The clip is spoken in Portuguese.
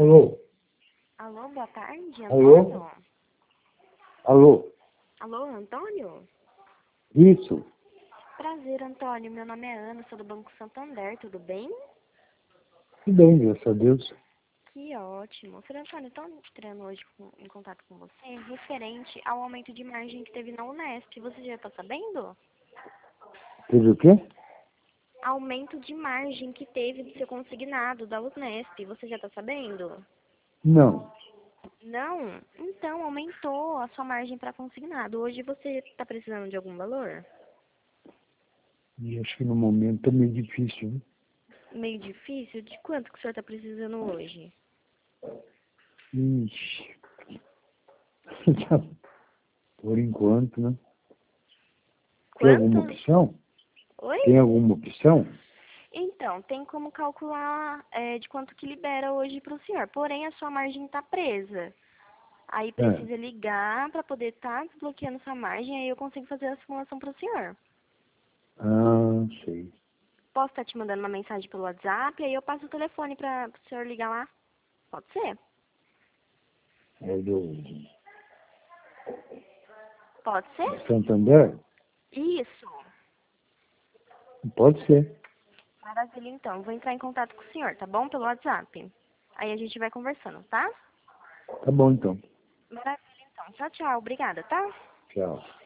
Alô? Alô, boa tarde, Alô? Antônio? Alô? Alô, Antônio? Isso? Prazer, Antônio. Meu nome é Ana, sou do Banco Santander, tudo bem? Tudo bem, graças a Deus. Que ótimo. Sr. Antônio, estou entrando hoje em contato com você referente ao aumento de margem que teve na Unesp. Você já está sabendo? Teve o quê? Aumento de margem que teve do seu consignado da Unesp. Você já está sabendo? Não. Não? Então, aumentou a sua margem para consignado. Hoje você está precisando de algum valor? E acho que no momento é meio difícil, né? Meio difícil? De quanto que o senhor está precisando hoje? Ixi. Por enquanto, né? Tem alguma Quanto? opção? Oi? Tem alguma opção? Então, tem como calcular de quanto que libera hoje para o senhor. Porém, a sua margem está presa. Aí É. precisa ligar para poder estar desbloqueando sua margem. Aí eu consigo fazer a simulação para o senhor. Ah, sei. Posso estar te mandando uma mensagem pelo WhatsApp. Aí eu passo o telefone para o senhor ligar lá. Pode ser? É do Pode ser? Santander? Isso. Pode ser. Maravilha, então. Vou entrar em contato com o senhor, tá bom? Pelo WhatsApp. Aí a gente vai conversando, tá? Tá bom, então. Maravilha, então. Tchau, tchau. Obrigada, tá? Tchau.